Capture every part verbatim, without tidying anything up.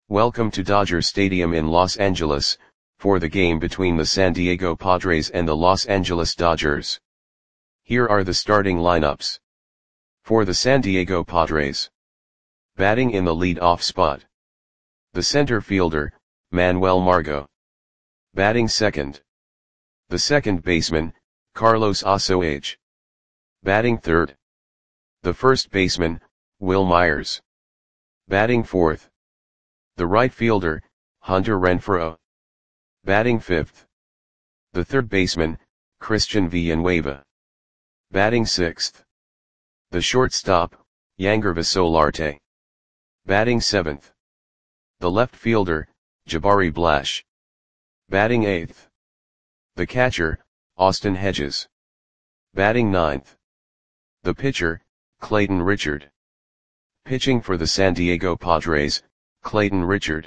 Welcome to Dodger Stadium in Los Angeles, for the game between the San Diego Padres and the Los Angeles Dodgers. Here are the starting lineups. For the San Diego Padres. Batting in the lead-off spot. The center fielder, Manuel Margot. Batting second. The second baseman, Carlos Asuaje. Batting third. The first baseman, Wil Myers. Batting fourth. The right fielder, Hunter Renfroe. Batting fifth. The third baseman, Christian Villanueva. Batting sixth. The shortstop, Yangervis Solarte. Batting seventh. The left fielder, Jabari Blash. Batting eighth. The catcher, Austin Hedges. Batting ninth. The pitcher, Clayton Richard. Pitching for the San Diego Padres, Clayton Richard.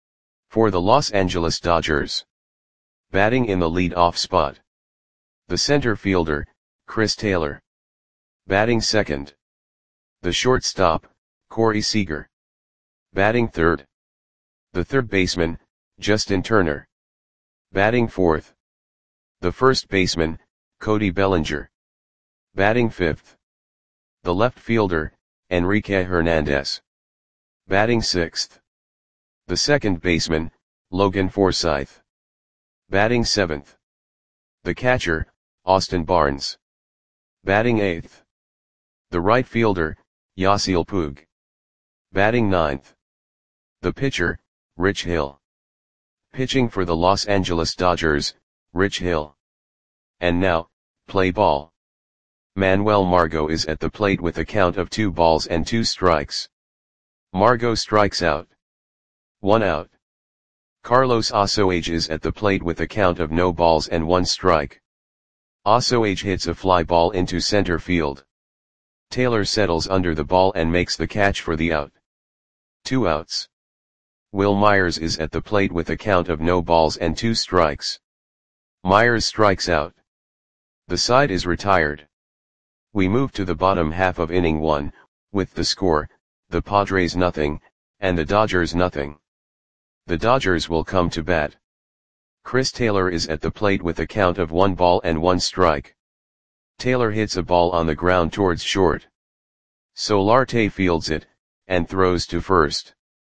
For the Los Angeles Dodgers. Batting in the lead-off spot. The center fielder, Chris Taylor. Batting second. The shortstop, Corey Seager. Batting third. The third baseman, Justin Turner. Batting fourth. The first baseman, Cody Bellinger. Batting fifth. The left fielder, Enrique Hernandez. Batting sixth. The second baseman, Logan Forsythe. Batting seventh. The catcher, Austin Barnes. Batting eighth. The right fielder, Yasiel Puig. Batting ninth. The pitcher, Rich Hill. Pitching for the Los Angeles Dodgers, Rich Hill. And now, play ball. Manuel Margot is at the plate with a count of two balls and two strikes. Margot strikes out. One out. Carlos Asuaje is at the plate with a count of no balls and one strike. Asuaje hits a fly ball into center field. Taylor settles under the ball and makes the catch for the out. Two outs. Wil Myers is at the plate with a count of no balls and two strikes. Myers strikes out. The side is retired. We move to the bottom half of inning one, with the score, the Padres nothing, and the Dodgers nothing. The Dodgers will come to bat. Chris Taylor is at the plate with a count of one ball and one strike. Taylor hits a ball on the ground towards short. Solarte fields it, and throws to first.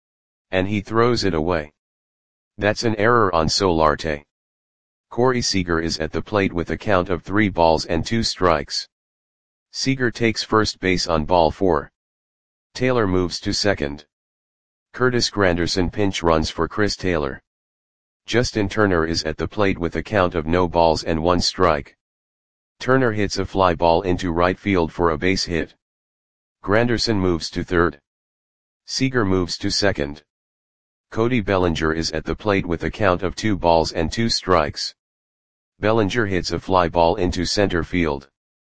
And he throws it away. That's an error on Solarte. Corey Seager is at the plate with a count of three balls and two strikes. Seager takes first base on ball four. Taylor moves to second. Curtis Granderson pinch runs for Chris Taylor. Justin Turner is at the plate with a count of no balls and one strike. Turner hits a fly ball into right field for a base hit. Granderson moves to third. Seager moves to second. Cody Bellinger is at the plate with a count of two balls and two strikes. Bellinger hits a fly ball into center field.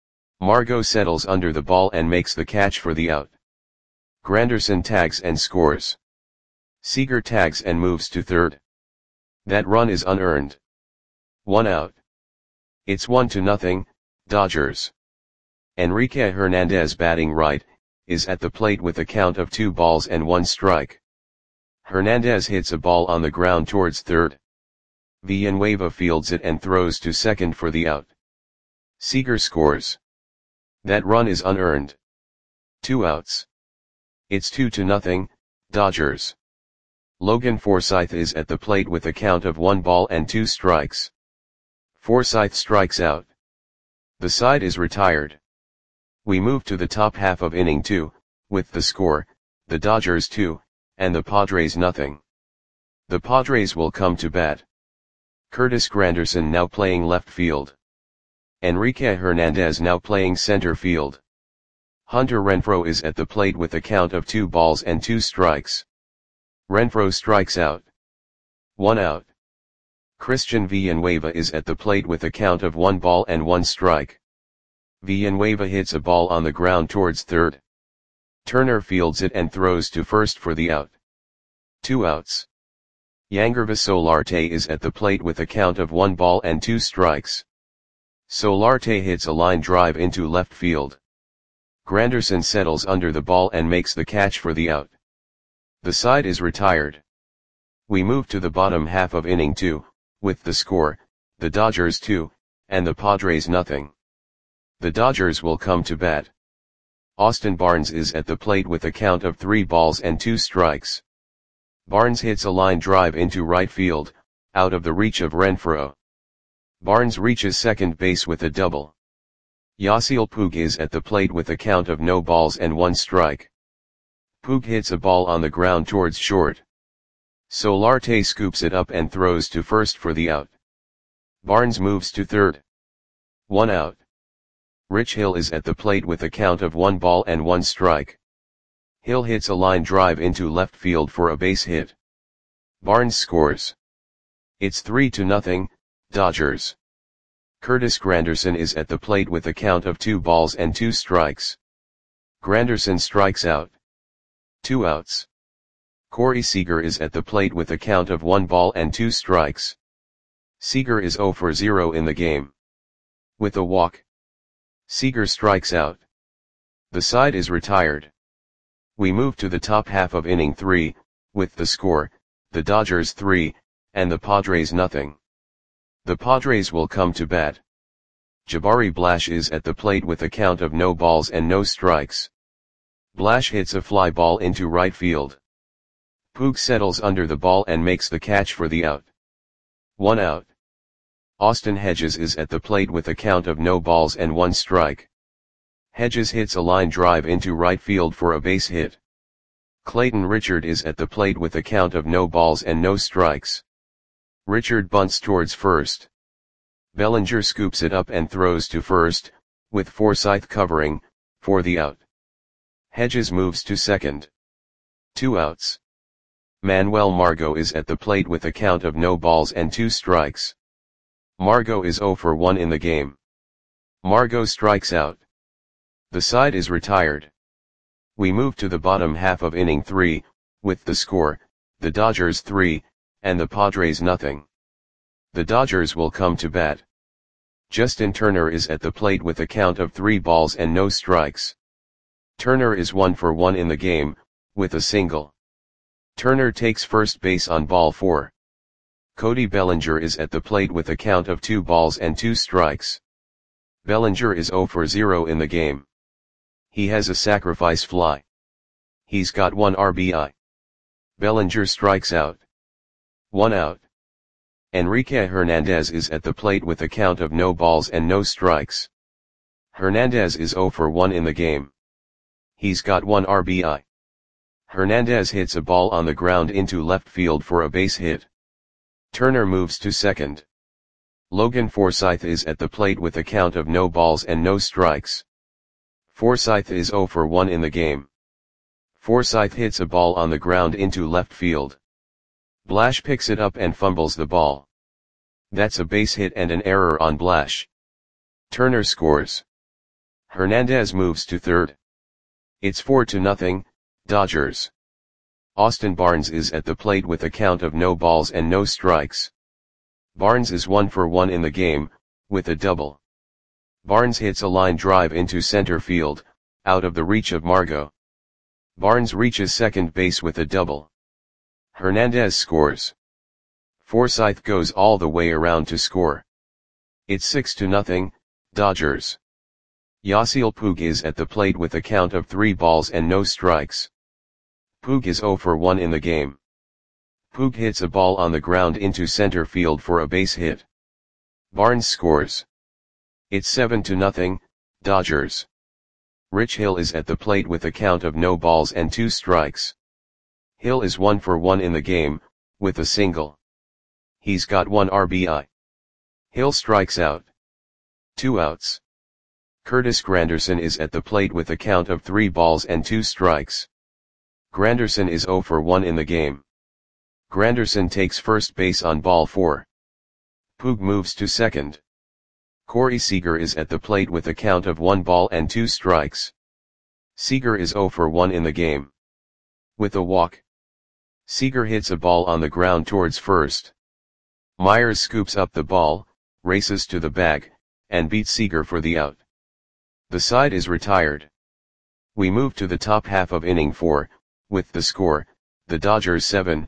Margot settles under the ball and makes the catch for the out. Granderson tags and scores. Seager tags and moves to third. That run is unearned. One out. It's one to nothing, Dodgers. Enrique Hernandez batting right, is at the plate with a count of two balls and one strike. Hernandez hits a ball on the ground towards third. Villanueva fields it and throws to second for the out. Seager scores. That run is unearned. Two outs. It's two to nothing, Dodgers. Logan Forsythe is at the plate with a count of one ball and two strikes. Forsythe strikes out. The side is retired. We move to the top half of inning two, with the score, the Dodgers two, and the Padres nothing. The Padres will come to bat. Curtis Granderson now playing left field. Enrique Hernandez now playing center field. Hunter Renfroe is at the plate with a count of two balls and two strikes. Renfroe strikes out. One out. Christian Villanueva is at the plate with a count of one ball and one strike. Villanueva hits a ball on the ground towards third. Turner fields it and throws to first for the out. Two outs. Yangervis Solarte is at the plate with a count of one ball and two strikes. Solarte hits a line drive into left field. Granderson settles under the ball and makes the catch for the out. The side is retired. We move to the bottom half of inning two, with the score, the Dodgers two, and the Padres nothing. The Dodgers will come to bat. Austin Barnes is at the plate with a count of three balls and two strikes. Barnes hits a line drive into right field, out of the reach of Renfroe. Barnes reaches second base with a double. Yasiel Puig is at the plate with a count of no balls and one strike. Puig hits a ball on the ground towards short. Solarte scoops it up and throws to first for the out. Barnes moves to third. One out. Rich Hill is at the plate with a count of one ball and one strike. Hill hits a line drive into left field for a base hit. Barnes scores. It's three to nothing, Dodgers. Curtis Granderson is at the plate with a count of two balls and two strikes. Granderson strikes out. Two outs. Corey Seager is at the plate with a count of one ball and two strikes. Seager is zero for zero in the game. With a walk, Seager strikes out. The side is retired. We move to the top half of inning three, with the score, the Dodgers three, and the Padres nothing. The Padres will come to bat. Jabari Blash is at the plate with a count of no balls and no strikes. Blash hits a fly ball into right field. Puig settles under the ball and makes the catch for the out. One out. Austin Hedges is at the plate with a count of no balls and one strike. Hedges hits a line drive into right field for a base hit. Clayton Richard is at the plate with a count of no balls and no strikes. Richard bunts towards first. Bellinger scoops it up and throws to first, with Forsythe covering, for the out. Hedges moves to second. Two outs. Manuel Margot is at the plate with a count of no balls and two strikes. Margot is zero for one in the game. Margot strikes out. The side is retired. We move to the bottom half of inning three, with the score, the Dodgers three, and the Padres nothing. The Dodgers will come to bat. Justin Turner is at the plate with a count of three balls and no strikes. Turner is one for one in the game, with a single. Turner takes first base on ball four. Cody Bellinger is at the plate with a count of two balls and two strikes. Bellinger is zero for zero in the game. He has a sacrifice fly. He's got one R B I. Bellinger strikes out. One out. Enrique Hernandez is at the plate with a count of no balls and no strikes. Hernandez is zero for one in the game. He's got one R B I. Hernandez hits a ball on the ground into left field for a base hit. Turner moves to second. Logan Forsythe is at the plate with a count of no balls and no strikes. Forsythe is zero for one in the game. Forsythe hits a ball on the ground into left field. Blash picks it up and fumbles the ball. That's a base hit and an error on Blash. Turner scores. Hernandez moves to third. It's four to nothing, Dodgers. Austin Barnes is at the plate with a count of no balls and no strikes. Barnes is one for one in the game, with a double. Barnes hits a line drive into center field, out of the reach of Margot. Barnes reaches second base with a double. Hernandez scores. Forsythe goes all the way around to score. It's six to nothing, Dodgers. Yasiel Puig is at the plate with a count of three balls and no strikes. Puig is zero for one in the game. Puig hits a ball on the ground into center field for a base hit. Barnes scores. It's seven to nothing, Dodgers. Rich Hill is at the plate with a count of no balls and two strikes. Hill is one for one in the game, with a single. He's got one R B I. Hill strikes out. Two outs. Curtis Granderson is at the plate with a count of three balls and two strikes. Granderson is zero for one in the game. Granderson takes first base on ball four. Puig moves to second. Corey Seager is at the plate with a count of one ball and two strikes. Seager is zero for one in the game. With a walk, Seager hits a ball on the ground towards first. Myers scoops up the ball, races to the bag, and beats Seager for the out. The side is retired. We move to the top half of inning four, with the score, the Dodgers seven,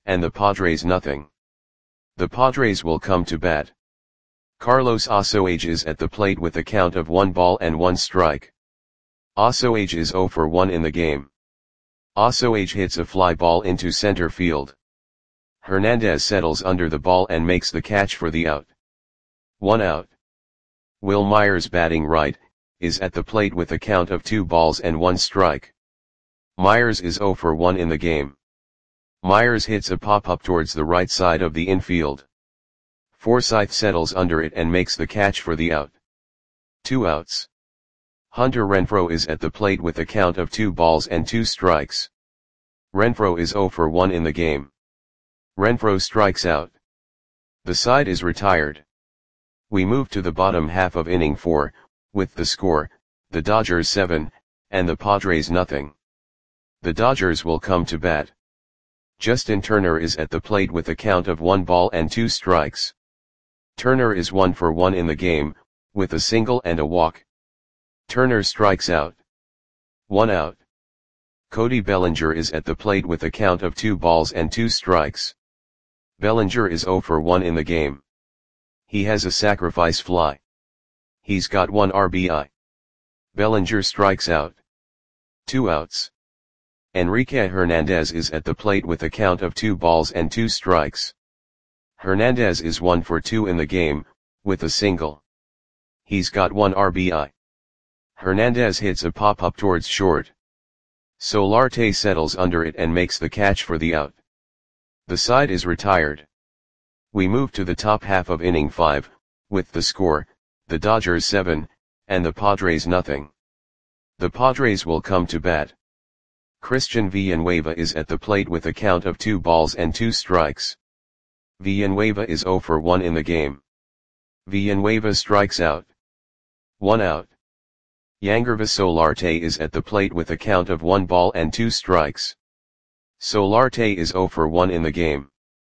and the Padres nothing. The Padres will come to bat. Carlos Osoage is at the plate with a count of one ball and one strike. Osoage is zero for one in the game. Osoage hits a fly ball into center field. Hernandez settles under the ball and makes the catch for the out. One out. Wil Myers, batting right, is at the plate with a count of two balls and one strike. Myers is zero for one in the game. Myers hits a pop-up towards the right side of the infield. Forsythe settles under it and makes the catch for the out. Two outs. Hunter Renfroe is at the plate with a count of two balls and two strikes. Renfroe is zero for one in the game. Renfroe strikes out. The side is retired. We move to the bottom half of inning four, with the score, the Dodgers seven, and the Padres nothing. The Dodgers will come to bat. Justin Turner is at the plate with a count of one ball and two strikes. Turner is one for one in the game, with a single and a walk. Turner strikes out. One out. Cody Bellinger is at the plate with a count of two balls and two strikes. Bellinger is zero for one in the game. He has a sacrifice fly. He's got one R B I. Bellinger strikes out. Two outs. Enrique Hernandez is at the plate with a count of two balls and two strikes. Hernandez is one for two in the game, with a single. He's got one R B I. Hernandez hits a pop-up towards short. Solarte settles under it and makes the catch for the out. The side is retired. We move to the top half of inning five, with the score, the Dodgers seven, and the Padres nothing. The Padres will come to bat. Christian Villanueva is at the plate with a count of two balls and two strikes. Villanueva is zero for one in the game. Villanueva strikes out. One out. Yangervis Solarte is at the plate with a count of one ball and two strikes. Solarte is zero for one in the game.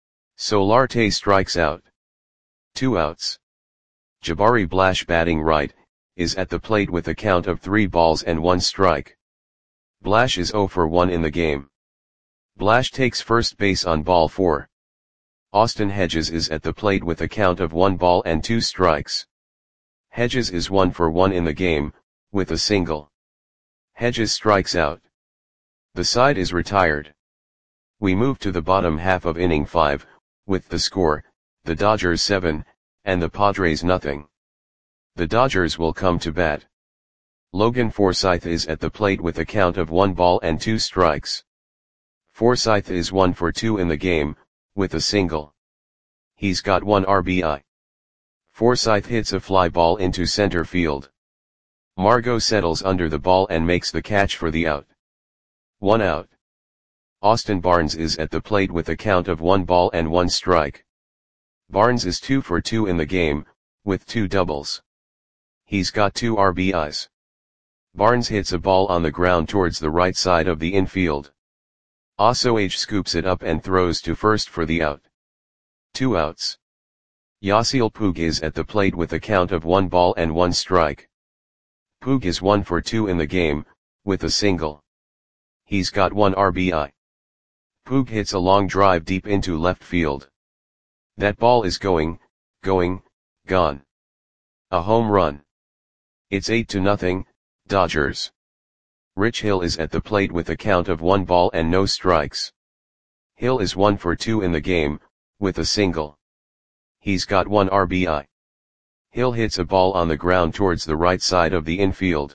Solarte strikes out. Two outs. Jabari Blash, batting right, is at the plate with a count of three balls and one strike. Blash is zero for one in the game. Blash takes first base on ball four. Austin Hedges is at the plate with a count of one ball and two strikes. Hedges is one for one in the game, with a single. Hedges strikes out. The side is retired. We move to the bottom half of inning five, with the score, the Dodgers seven, and the Padres nothing. The Dodgers will come to bat. Logan Forsythe is at the plate with a count of one ball and two strikes. Forsythe is one for two in the game, with a single. He's got one R B I. Forsythe hits a fly ball into center field. Margot settles under the ball and makes the catch for the out. One out. Austin Barnes is at the plate with a count of one ball and one strike. Barnes is two for two in the game, with two doubles. He's got two R B Is. Barnes hits a ball on the ground towards the right side of the infield. Osoage scoops it up and throws to first for the out. Two outs. Yasiel Puig is at the plate with a count of one ball and one strike. Puig is one for two in the game, with a single. He's got one R B I. Puig hits a long drive deep into left field. That ball is going, going, gone. A home run. It's eight to nothing, Dodgers. Rich Hill is at the plate with a count of one ball and no strikes. Hill is one for two in the game, with a single. He's got one R B I. Hill hits a ball on the ground towards the right side of the infield.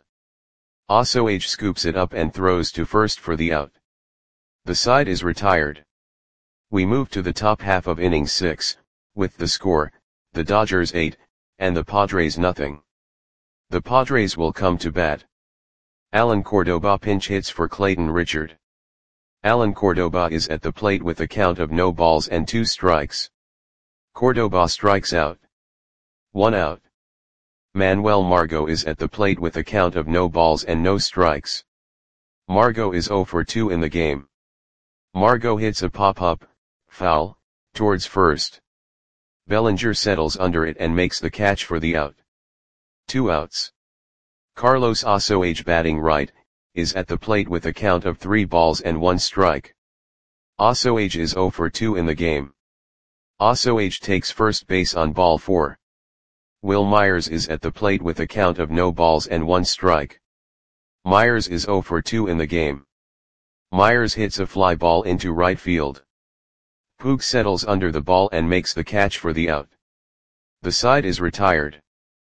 Osoage scoops it up and throws to first for the out. The side is retired. We move to the top half of inning six, with the score, the Dodgers eight, and the Padres nothing. The Padres will come to bat. Alan Cordoba pinch hits for Clayton Richard. Alan Cordoba is at the plate with a count of no balls and two strikes. Cordoba strikes out. One out. Manuel Margot is at the plate with a count of no balls and no strikes. Margot is zero for two in the game. Margot hits a pop-up, foul, towards first. Bellinger settles under it and makes the catch for the out. Two outs. Carlos Osoage, batting right, is at the plate with a count of three balls and one strike. Ossoage is zero for two in the game. Ossoage takes first base on ball four. Will Myers is at the plate with a count of no balls and one strike. Myers is zero for two in the game. Myers hits a fly ball into right field. Puig settles under the ball and makes the catch for the out. The side is retired.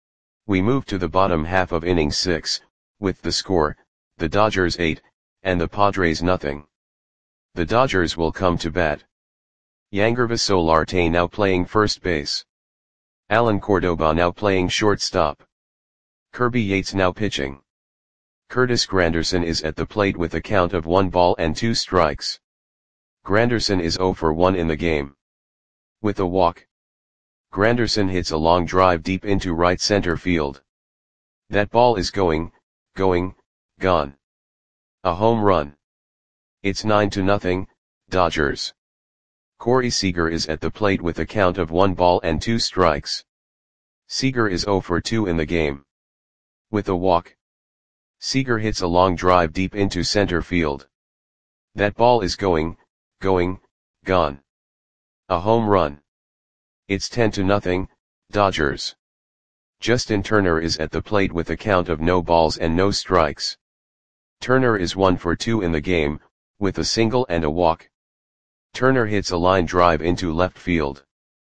We move to the bottom half of inning six, with the score, the Dodgers eight, and the Padres nothing. The Dodgers will come to bat. Yangervis Solarte now playing first base. Alan Cordoba now playing shortstop. Kirby Yates now pitching. Curtis Granderson is at the plate with a count of one ball and two strikes. Granderson is zero for one in the game. With a walk, Granderson hits a long drive deep into right center field. That ball is going, going, gone. A home run. It's nine to nothing, Dodgers. Corey Seager is at the plate with a count of one ball and two strikes. Seager is zero for two in the game. With a walk, Seager hits a long drive deep into center field. That ball is going, going, gone. A home run. It's ten to nothing, Dodgers. Justin Turner is at the plate with a count of no balls and no strikes. Turner is one for two in the game, with a single and a walk. Turner hits a line drive into left field.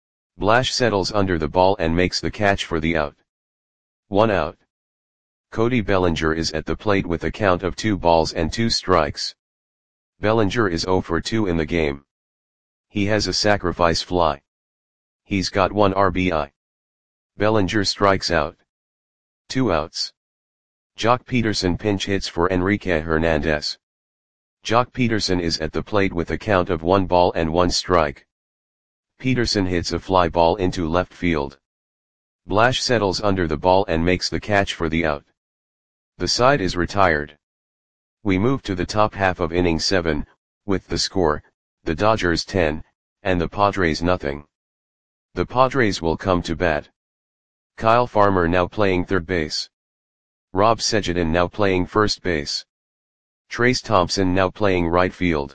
Blash settles under the ball and makes the catch for the out. One out. Cody Bellinger is at the plate with a count of two balls and two strikes. Bellinger is zero for two in the game. He has a sacrifice fly. He's got one R B I. Bellinger strikes out. Two outs. Jock Peterson pinch hits for Enrique Hernandez. Jock Peterson is at the plate with a count of one ball and one strike. Peterson hits a fly ball into left field. Blash settles under the ball and makes the catch for the out. The side is retired. We move to the top half of inning seven, with the score, the Dodgers ten, and the Padres nothing. The Padres will come to bat. Kyle Farmer now playing third base. Rob Sejadin now playing first base. Trace Thompson now playing right field.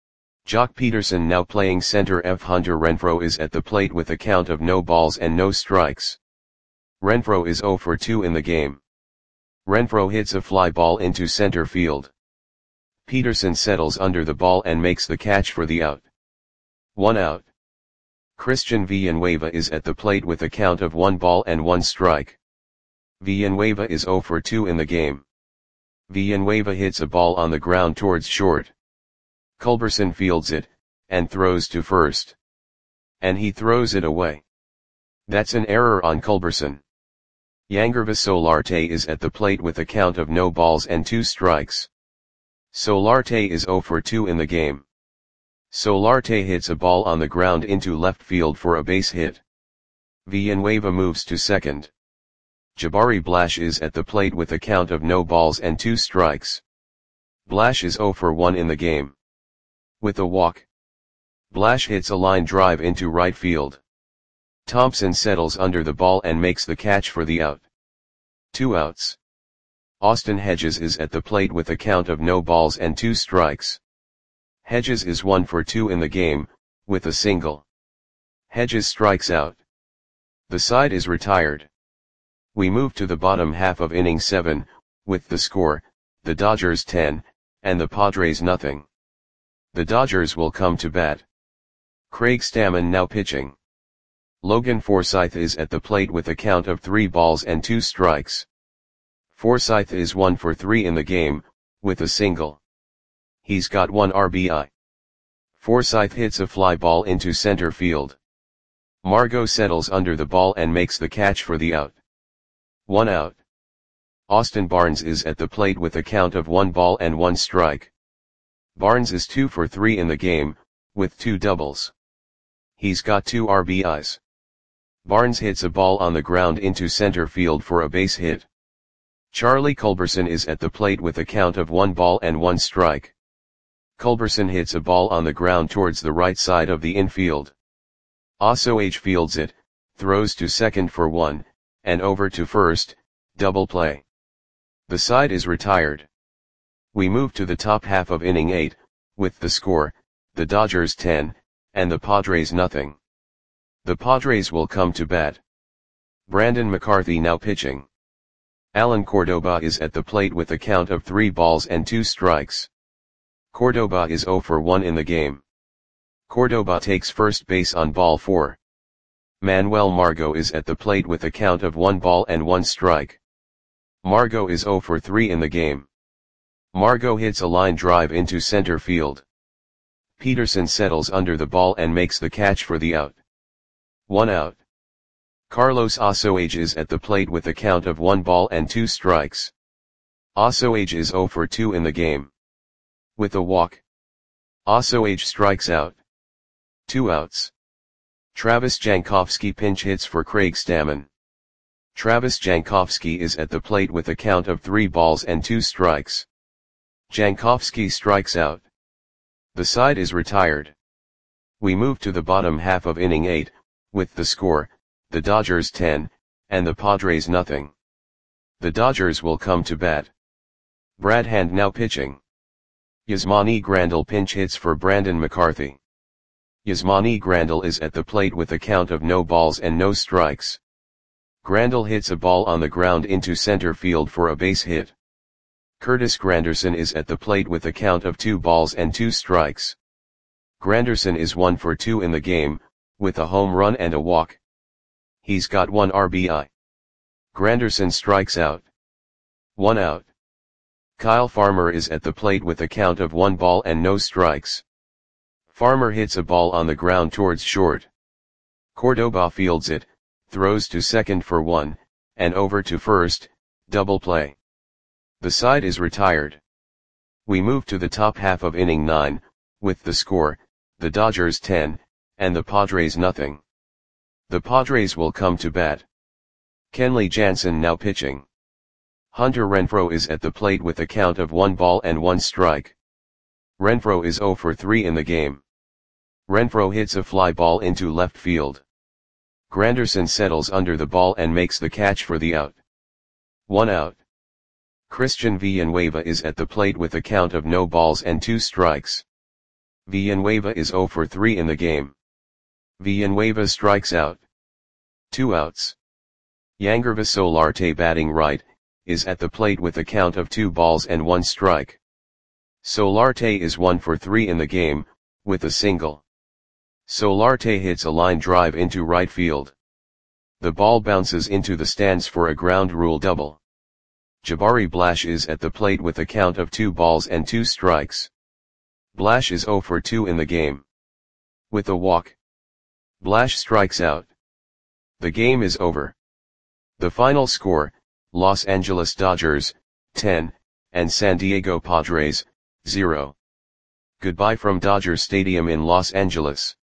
Jock Peterson now playing center. F. Hunter Renfroe is at the plate with a count of no balls and no strikes. Renfroe is zero for two in the game. Renfroe hits a fly ball into center field. Peterson settles under the ball and makes the catch for the out. One out. Christian Villanueva is at the plate with a count of one ball and one strike. Villanueva is zero for two in the game. Villanueva hits a ball on the ground towards short. Culberson fields it, and throws to first. And he throws it away. That's an error on Culberson. Yangervis Solarte is at the plate with a count of no balls and two strikes. Solarte is zero for two in the game. Solarte hits a ball on the ground into left field for a base hit. Villanueva moves to second. Jabari Blash is at the plate with a count of no balls and two strikes. Blash is zero for one in the game. With a walk, Blash hits a line drive into right field. Thompson settles under the ball and makes the catch for the out. Two outs. Austin Hedges is at the plate with a count of no balls and two strikes. Hedges is one for two in the game, with a single. Hedges strikes out. The side is retired. We move to the bottom half of inning seven, with the score, the Dodgers ten, and the Padres nothing. The Dodgers will come to bat. Craig Stammen now pitching. Logan Forsythe is at the plate with a count of three balls and two strikes. Forsythe is one for three in the game, with a single. He's got one R B I. Forsythe hits a fly ball into center field. Margot settles under the ball and makes the catch for the out. One out. Austin Barnes is at the plate with a count of one ball and one strike. Barnes is two for three in the game, with two doubles. He's got two R B Is. Barnes hits a ball on the ground into center field for a base hit. Charlie Culberson is at the plate with a count of one ball and one strike. Culberson hits a ball on the ground towards the right side of the infield. Ossoage fields it, throws to second for one, and over to first, double play. The side is retired. We move to the top half of inning eight, with the score, the Dodgers ten, and the Padres nothing. The Padres will come to bat. Brandon McCarthy now pitching. Alan Cordoba is at the plate with a count of three balls and two strikes. Cordoba is zero for one in the game. Cordoba takes first base on ball four. Manuel Margot is at the plate with a count of one ball and one strike. Margot is zero for three in the game. Margot hits a line drive into center field. Peterson settles under the ball and makes the catch for the out. One out. Carlos Osoage is at the plate with a count of one ball and two strikes. Osoage is zero for two in the game. With a walk, Osoage strikes out. Two outs. Travis Jankowski pinch hits for Craig Stammen. Travis Jankowski is at the plate with a count of three balls and two strikes. Jankowski strikes out. The side is retired. We move to the bottom half of inning eight, with the score, the Dodgers ten, and the Padres nothing. The Dodgers will come to bat. Brad Hand now pitching. Yasmani Grandal pinch hits for Brandon McCarthy. Yasmani Grandal is at the plate with a count of no balls and no strikes. Grandal hits a ball on the ground into center field for a base hit. Curtis Granderson is at the plate with a count of two balls and two strikes. Granderson is one for two in the game, with a home run and a walk. He's got one R B I. Granderson strikes out. One out. Kyle Farmer is at the plate with a count of one ball and no strikes. Farmer hits a ball on the ground towards short. Cordoba fields it, throws to second for one, and over to first, double play. The side is retired. We move to the top half of inning nine, with the score, the Dodgers ten, and the Padres nothing. The Padres will come to bat. Kenley Jansen now pitching. Hunter Renfroe is at the plate with a count of one ball and one strike. Renfroe is zero for three in the game. Renfroe hits a fly ball into left field. Granderson settles under the ball and makes the catch for the out. One out. Christian Villanueva is at the plate with a count of no balls and two strikes. Villanueva is zero for three in the game. Villanueva strikes out. Two outs. Yangervis Solarte batting right, is at the plate with a count of two balls and one strike. Solarte is one for three in the game, with a single. Solarte hits a line drive into right field. The ball bounces into the stands for a ground rule double. Jabari Blash is at the plate with a count of two balls and two strikes. Blash is zero for two in the game. With a walk, Blash strikes out. The game is over. The final score, Los Angeles Dodgers, ten, and San Diego Padres, zero. Goodbye from Dodger Stadium in Los Angeles.